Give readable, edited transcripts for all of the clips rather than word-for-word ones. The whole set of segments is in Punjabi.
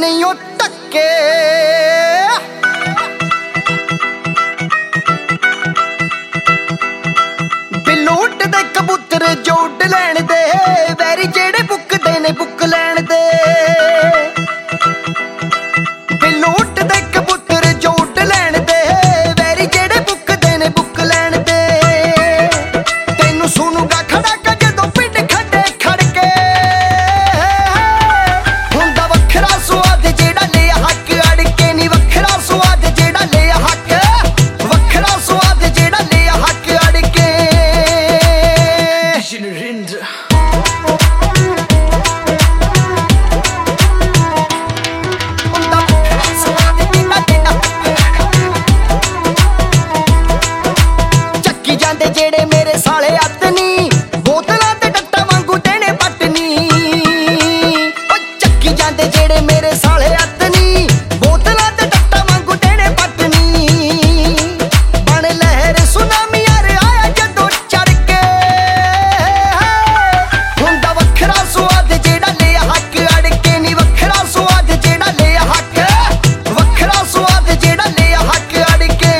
ਨਹੀਂ ਉਹ ਟੱਕੇ ਬਿਲੂਟ ਦੇ ਕਬੂਤਰ ਜੋੜ ਲੈਣ ਦੇ ਵੈਰੀ ਜਿਹੜੇ ਬੁੱਕਦੇ ਨੇ ਬੁੱਕ ਲੈਣ ਦੇ ਬਿਲੂਟ ਦੇ ਕਬੂਤਰ ਜੋੜ ਲੈਣ ਦੇ ਵੈਰੀ ਜਿਹੜੇ ਬੁੱਕਦੇ ਨੇ ਬੁੱਕ ਲੈਣ ਦੇ ਤੈਨੂੰ ਸੁਣੂਗਾ ਖੜਾ ਜਦੋਂ ਪਿੰਡ ਖੱਡੇ ਖੜ ਕੇ ਹੁੰਦਾ ਵੱਖਰਾ ਸੁਆਦ ਜਿਹੜਾ ਲਿਆ ਹੱਕ ਅੜ ਕੇ ਨੀ ਵੱਖਰਾ ਸੁਆਦ ਜਿਹੜਾ ਲਿਆ ਹੱਕ ਵੱਖਰਾ ਸੁਆਦ ਜਿਹੜਾ ਲਿਆ ਹੱਕ ਅੜ ਕੇ ਚੱਕੀ ਜਾਂਦੇ ਜਿਹੜੇ ਮੇਰੇ ਸਾਲੇ ਅੱਤ ਨੀ ਬੋਤਲਾਂ ਤੇ ਡੱਟਾ ਵਾਂਗੂ ਦੇਣੇ ਪੱਟ ਨੀ ਉਹ ਚੱਕੀ ਜਾਂਦੇ ਜਿਹੜੇ ਮੇਰੇ ਸਾਲੇ ਅੱਤ ਨੀ ਬੋਤਲਾਂ ਤੇ ਡੱਟਾ ਵਾਂਗੂ ਦੇਣੇ ਪੱਟ ਨੀ ਬਣ ਲਹਿਰ ਸੁਨਾਮੀ ਯਾਰ ਆਇਆ ਜਦੋਂ ਚੜ ਕੇ ਹੁੰਦਾ ਵੱਖਰਾ ਸੁਆਦ ਜਿਹੜਾ ਲਿਆ ਹੱਕ ਅੜ ਕੇ ਨੀ ਵੱਖਰਾ ਸੁਆਦ ਜਿਹੜਾ ਲਿਆ ਹੱਕ ਵੱਖਰਾ ਸੁਆਦ ਜਿਹੜਾ ਲਿਆ ਹੱਕ ਅੜ ਕੇ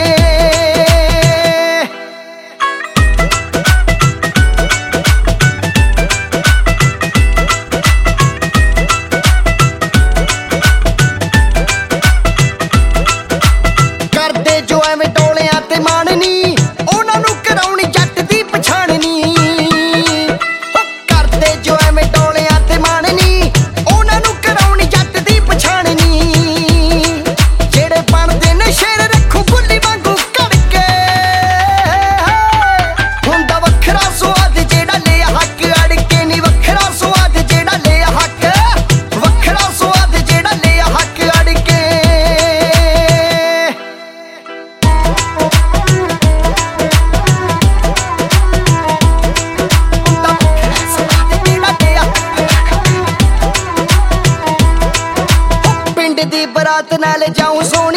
ਕਰਦੇ ਜੋ ਐਵੇਂ ਟੋਲਿਆਂ ਤੇ ਮਾਣ ਨੀ ਉਹਨਾਂ ਨੂੰ ਕਰਾਉਣੀ ਜੱਟ ਦੀ ਪਛਾਣ ਨੀ ਕਰਦੇ ਜੋ ਐਵੇਂ ਟੋਲਿਆਂ ਤੇ ਮਾਣ ਨੀ ਉਹਨਾਂ ਨੂੰ ਕਰਾਉਣੀ ਜੱਟ ਦੀ ਪਛਾਣ ਨੀ ਜਿਹੜੇ ਬਣਦੇ ਨੇ ਸ਼ੇਰ ਰੱਖੂ ਗੁੱਲੀ ਵਾਂਗੂ ਘੜ ਕੇ ਹੁੰਦਾ ਵੱਖਰਾ ਸੁਆਦ ਜਿਹੜਾ ਲਿਆ ਹੱਕ ਅੜ ਕੇ ਨੀ ਵੱਖਰਾ ਸੁਆਦ ਜਿਹੜਾ ਲਿਆ ਹੱਕ ਵੱਖਰਾ ਸੁਆਦ ਜਿਹੜਾ ਲਿਆ ਹੱਕ ਅੜ ਕੇ ਪਿੰਡ ਦੀ ਬਰਾਤ ਨਾਲ ਜਾਉਂ